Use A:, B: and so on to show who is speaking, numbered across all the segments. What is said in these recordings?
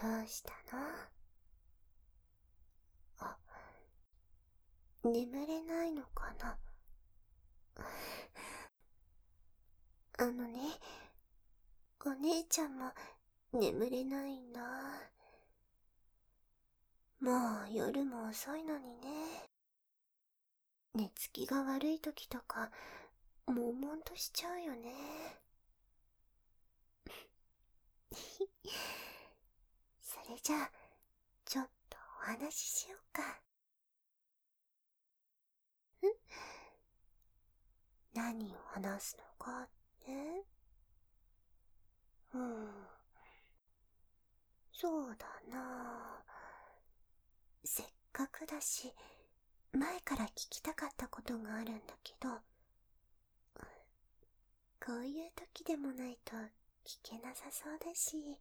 A: どうしたの？眠れないのかな？お姉ちゃんも眠れないんだ。もう夜も遅いのにね。寝つきが悪い時とか、悶々としちゃうよね。それじゃあ、ちょっとお話ししようか。何を話すのかって？そうだな。せっかくだし、前から聞きたかったことがあるんだけど、こういう時でもないと聞けなさそうだし。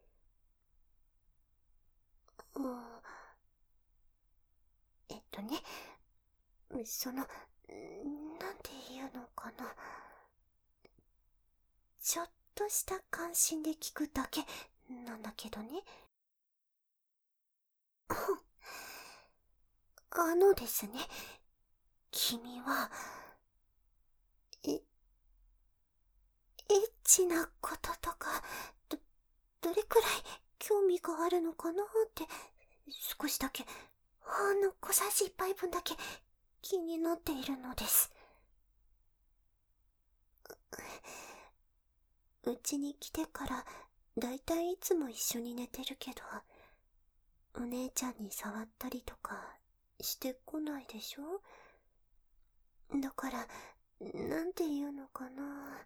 A: なんて言うのかな。ちょっとした関心で聞くだけなんだけどね。ですね、君は、エッチなこととか、どれくらい興味があるのかなって、少しだけ、小さじ1杯分だけ気になっているのです。うちに来てからだいたいいつも一緒に寝てるけど、お姉ちゃんに触ったりとかしてこないでしょ？だから、なんて言うのかな。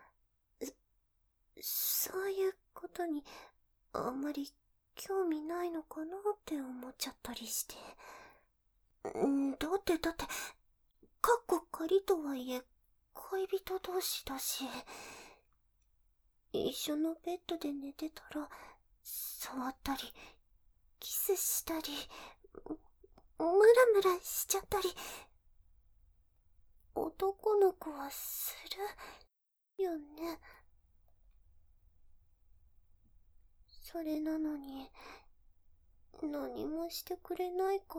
A: そういうことにあんまり興味ないのかなって思っちゃったりして。だって、かっこ仮とはいえ恋人同士だし、一緒のベッドで寝てたら触ったりキスしたりムラムラしちゃったり、男の子はするよね。それなのに何もしてくれないから。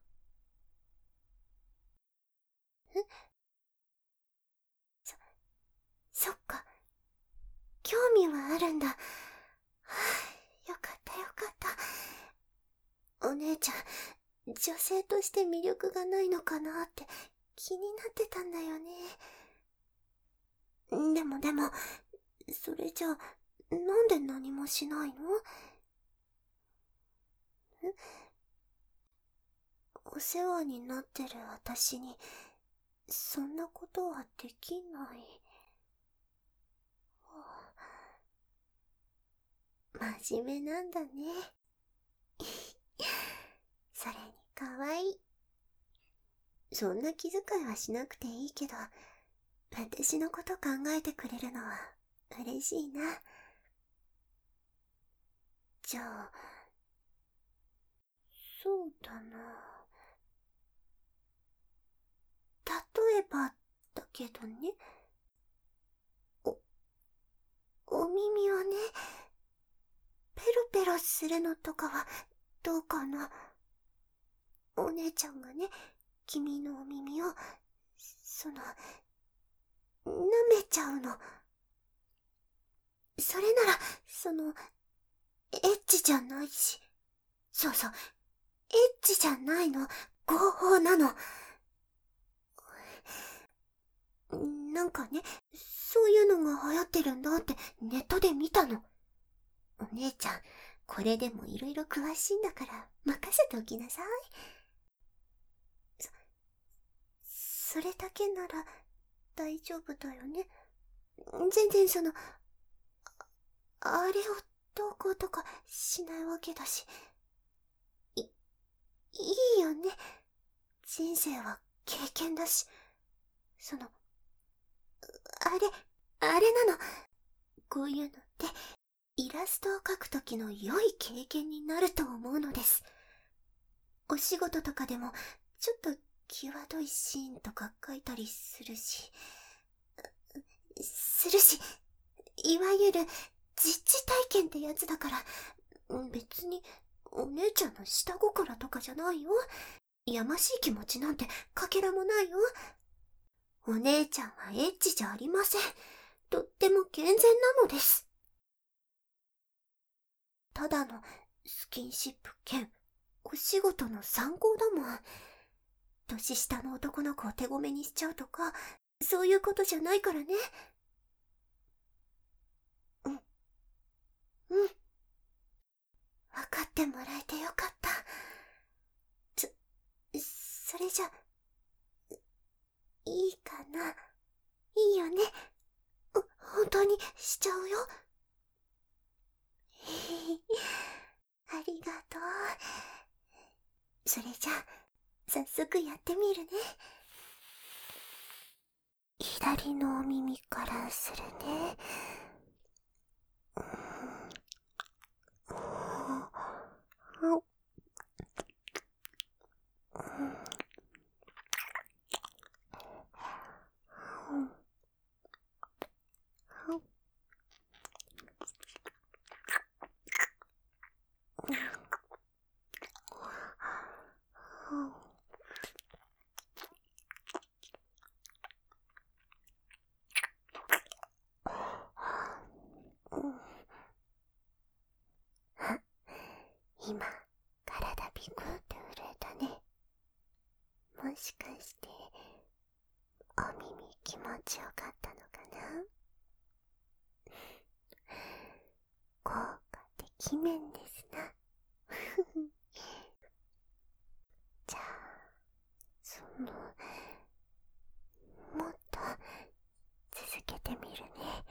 A: そっか、興味はあるんだ。よかったよかった。お姉ちゃん、女性として魅力がないのかなって気になってたんだよね。でも、それじゃあ、なんで何もしないの？お世話になってる私に、そんなことはできない。真面目なんだね。それに可愛い。そんな気遣いはしなくていいけど、私のこと考えてくれるのは嬉しいな。じゃあ、そうだな。例えばだけどね。お耳をね、ペロペロするのとかはどうかな。お姉ちゃんがね、君のお耳を、舐めちゃうの。それなら、エッチじゃないし。そう、エッチじゃないの。合法なの。なんかね、そういうのが流行ってるんだってネットで見たの。お姉ちゃん、これでもいろいろ詳しいんだから任せておきなさい。それだけなら大丈夫だよね。全然あれをどうこうとかしないわけだし。いいよね。人生は経験だし。あれなの。こういうのってイラストを描くときの良い経験になると思うのです。お仕事とかでもちょっと際どいシーンとか描いたりするし、いわゆる実地体験ってやつだから、 別に、お姉ちゃんの下心とかじゃないよ。やましい気持ちなんてかけらもないよ。お姉ちゃんはエッチじゃありません。とっても健全なのです。ただのスキンシップ兼お仕事の参考だもん。年下の男の子を手ごめにしちゃうとか、そういうことじゃないからね。うん。分かってもらえてよかった。それじゃ、いいかな。いいよね。本当にしちゃうよ。ありがとう。それじゃあ、早速やってみるね。左のお耳からするね。今、体ビクって震えたね。もしかして、お耳気持ちよかったのかな？効果てきめんですな。じゃあ、もっと続けてみるね。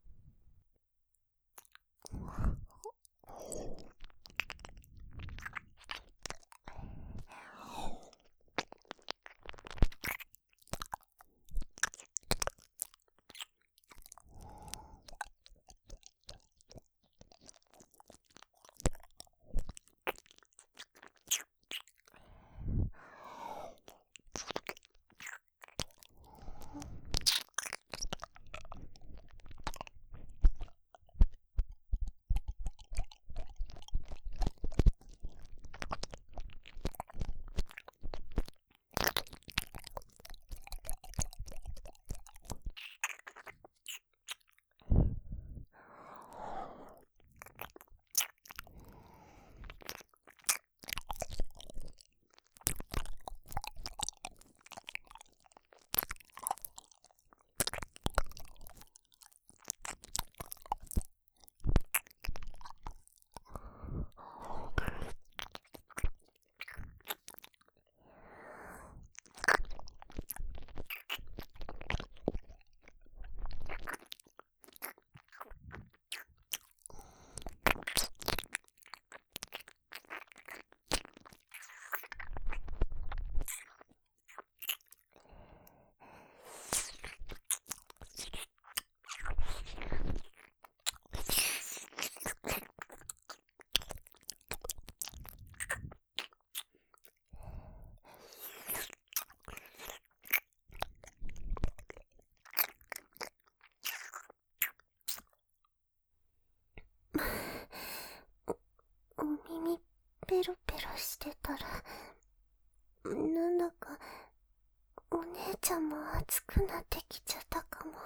A: お耳ペロペロしてたら、なんだかお姉ちゃんも熱くなってきちゃったかも。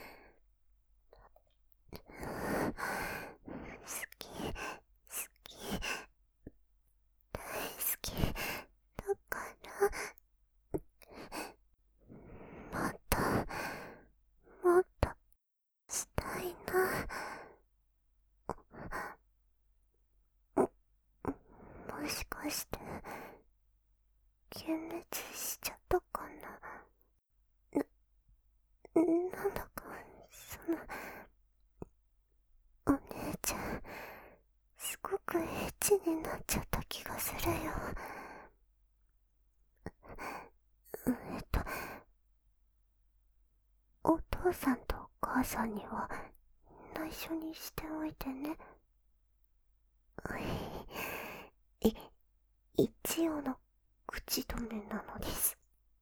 A: 好き、好き、大好きだからもっともっとしたいな。もしかして幻滅しちゃったかな。なんだかお姉ちゃんすごくエッチになっちゃった気がするよ。お父さんとお母さんには内緒にしておいてね。一応の口止めなのです。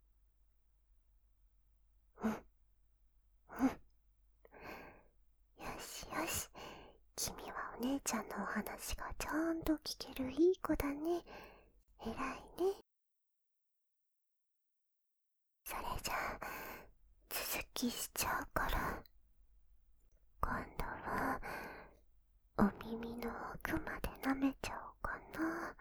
A: よしよし、君はおお姉ちゃんのお話がちゃんと聞けるいい子だね。偉いね。それじゃあ続きしちゃうから、今度はお耳の奥まで舐めちゃおうかな。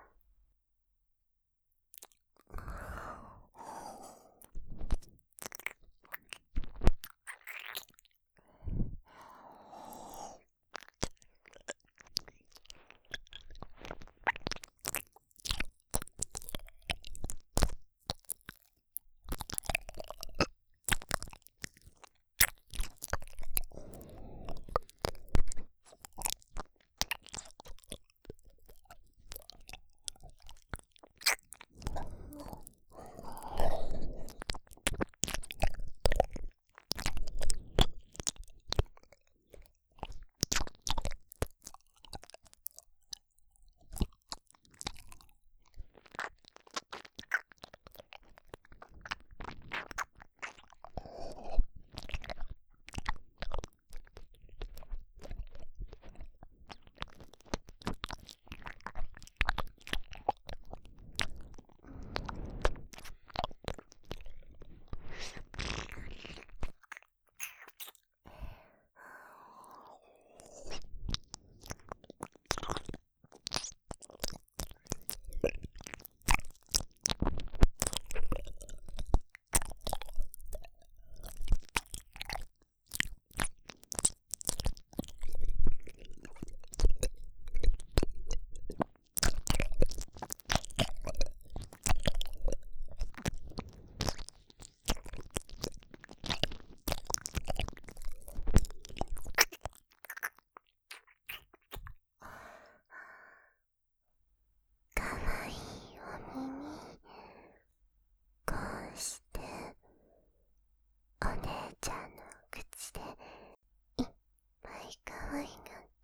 A: かわいいお耳、こうしてお姉ちゃんの口でいっぱい可愛がって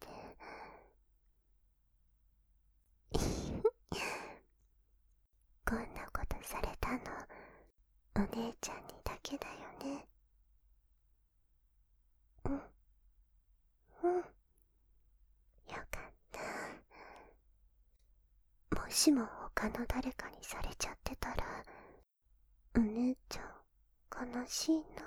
A: こんなことされたのお姉ちゃんにだけだよね。うんうん、よかった。もしも他の誰かにされちゃってたら、お姉ちゃん悲しいな。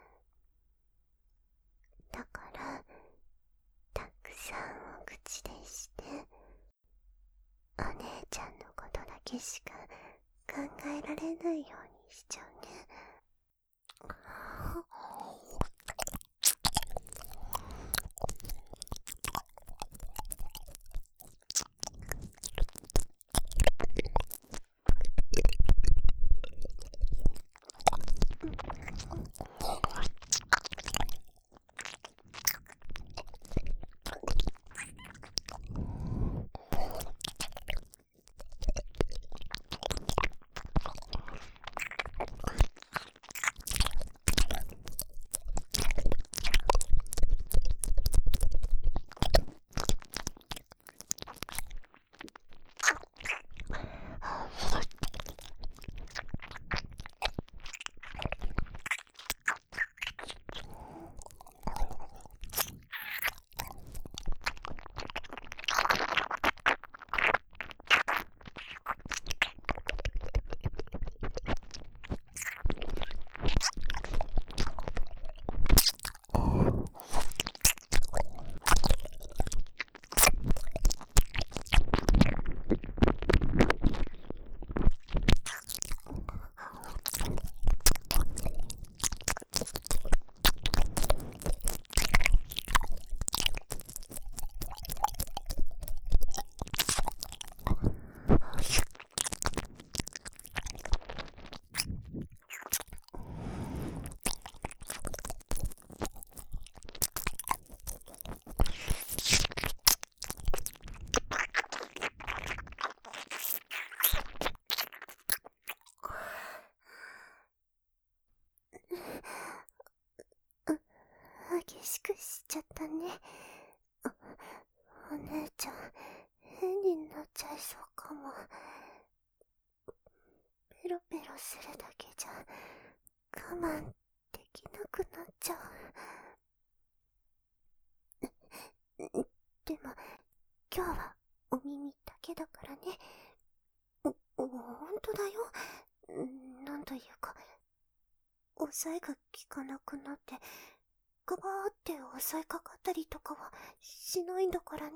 A: だからたくさんお口でしてお姉ちゃんのことだけしか考えられないようにしちゃうね。激しくしちゃったね。お姉ちゃん変になっちゃいそうかも。ペロペロするだけじゃ我慢できなくなっちゃう。 でも、今日はお耳だけだからね。ほんとだよ。なんというか、抑えが効かなくなって、ガバーって襲いかかったりとかはしないんだからね。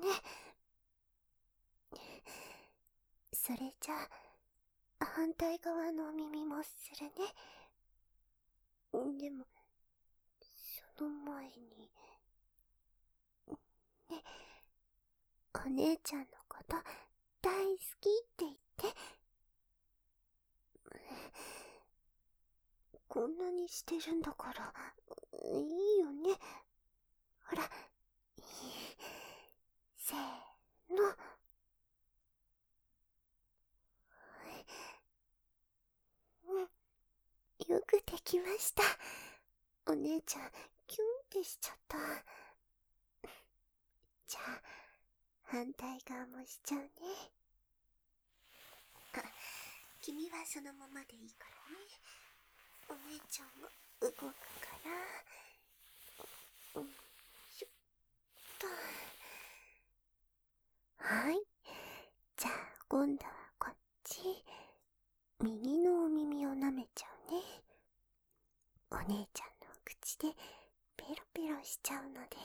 A: それじゃあ、反対側のお耳もするね。でも、その前に、ね、お姉ちゃんのこと大好きって言って。こんなにしてるんだから、いいよね。ほら、せーの。よくできました。お姉ちゃん、キュンってしちゃった。じゃあ、反対側もしちゃうね。あ、君はそのままでいいからね。お姉ちゃんが動くから。しょっと。はい。じゃあ、今度はこっち。右のお耳を舐めちゃうね。お姉ちゃんの口でペロペロしちゃうのです。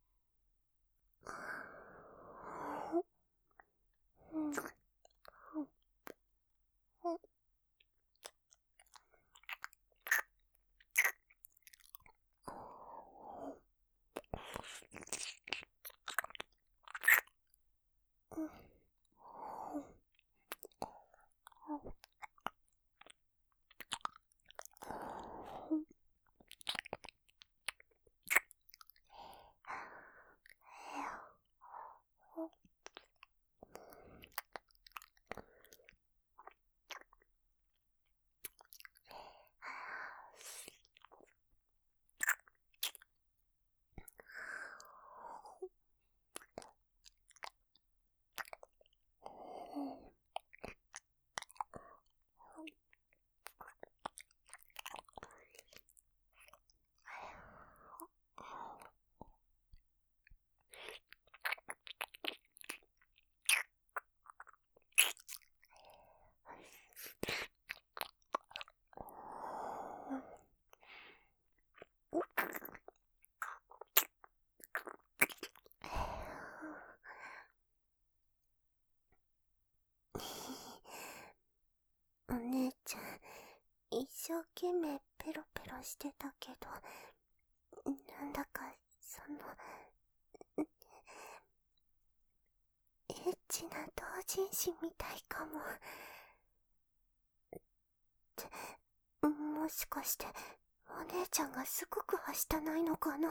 A: お姉ちゃん、一生懸命ペロペロしてたけど、なんだかエッチな同人誌みたいかも。もしかしてお姉ちゃんがすごくはしたないのかな。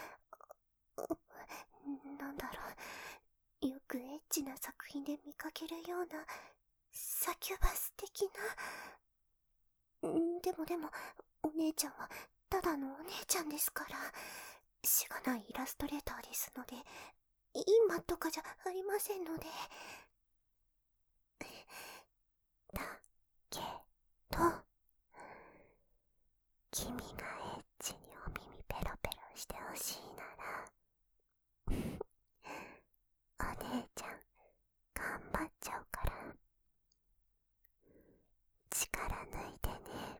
A: なんだろう、よくエッチな作品で見かけるようなサキュバス的な。でもお姉ちゃんはただのお姉ちゃんですから。しがないイラストレーターですので、今とかじゃありませんので。だけど、君がエッチにお耳ペロペロしてほしいならお姉ちゃん頑張っちゃうから、力抜いてね。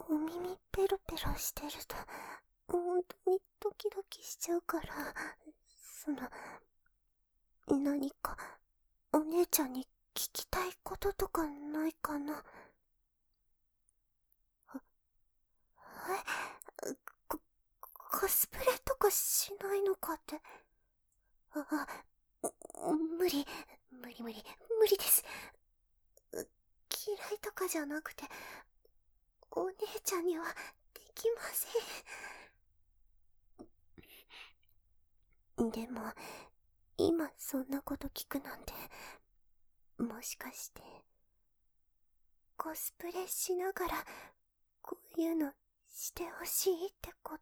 A: お耳ペロペロしてると、本当にドキドキしちゃうから、何か、お姉ちゃんに聞きたいこととかないかな。ココスプレとかしないのかって。無理です。嫌いとかじゃなくて、お姉ちゃんにはできません。でも、今そんなこと聞くなんて、もしかして、コスプレしながら、こういうのしてほしいってこと？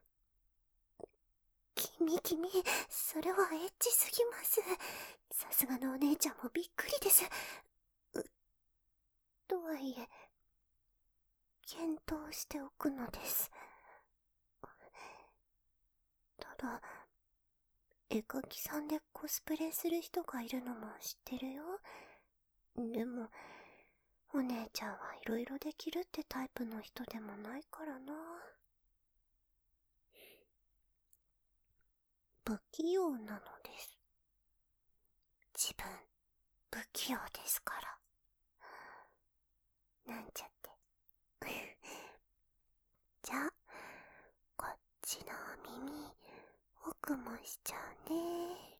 A: 君、それはエッチすぎます。さすがのお姉ちゃんもびっくりです。とはいえ、検討しておくのです。ただ、絵描きさんでコスプレする人がいるのも知ってるよ。でも、お姉ちゃんはいろいろできるってタイプの人でもないからな。不器用なのです。自分、不器用ですから。なんちゃって。じゃあ、こっちの耳、奥もしちゃうね。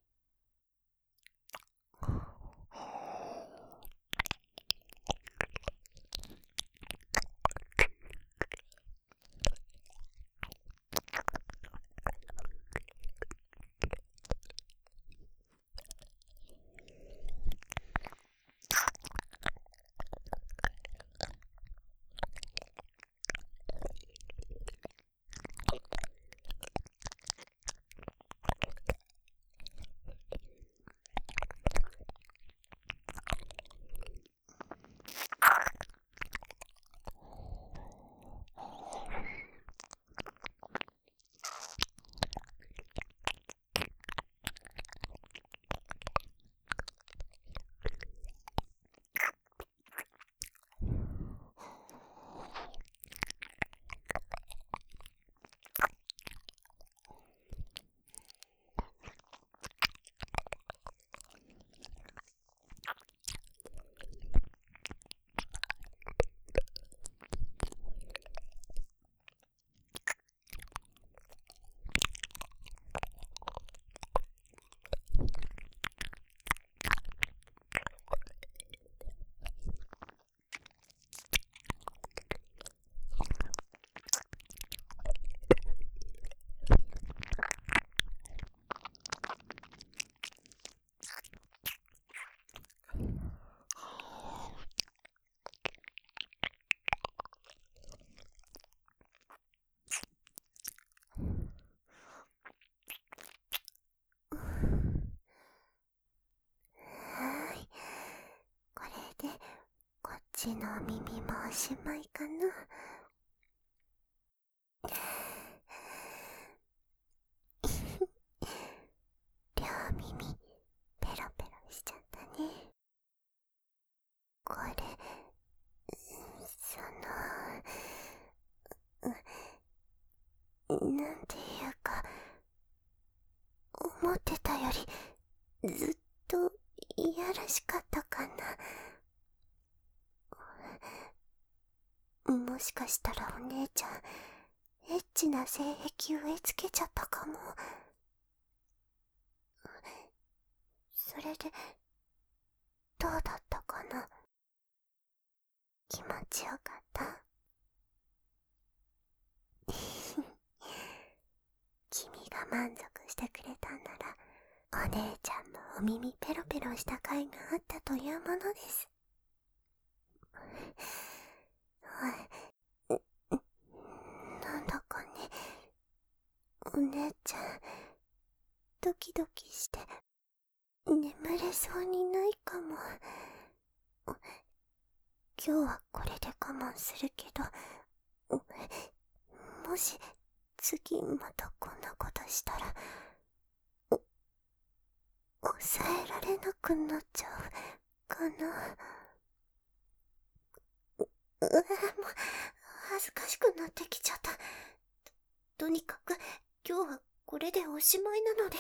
A: これで、こっちの耳もおしまいかな。両耳、ペロペロしちゃったね。これ、なんていうか、思ってたより、ずっと、いやらしかったかな。もしかしたらお姉ちゃん、エッチな性癖植え付けちゃったかも。それで、どうだったかな。気持ちよかった？君が満足してくれたんなら、お姉ちゃんのお耳ペロペロした甲斐があったというものです。なんだかね、お姉ちゃん、ドキドキして、眠れそうにないかも。今日はこれで我慢するけど、もし、次またこんなことしたら、抑えられなくなっちゃうかな。もう、 恥ずかしくなってきちゃった。とにかく今日はこれでおしまいなのです。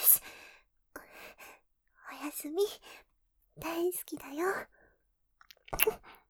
A: おやすみ。大好きだよ。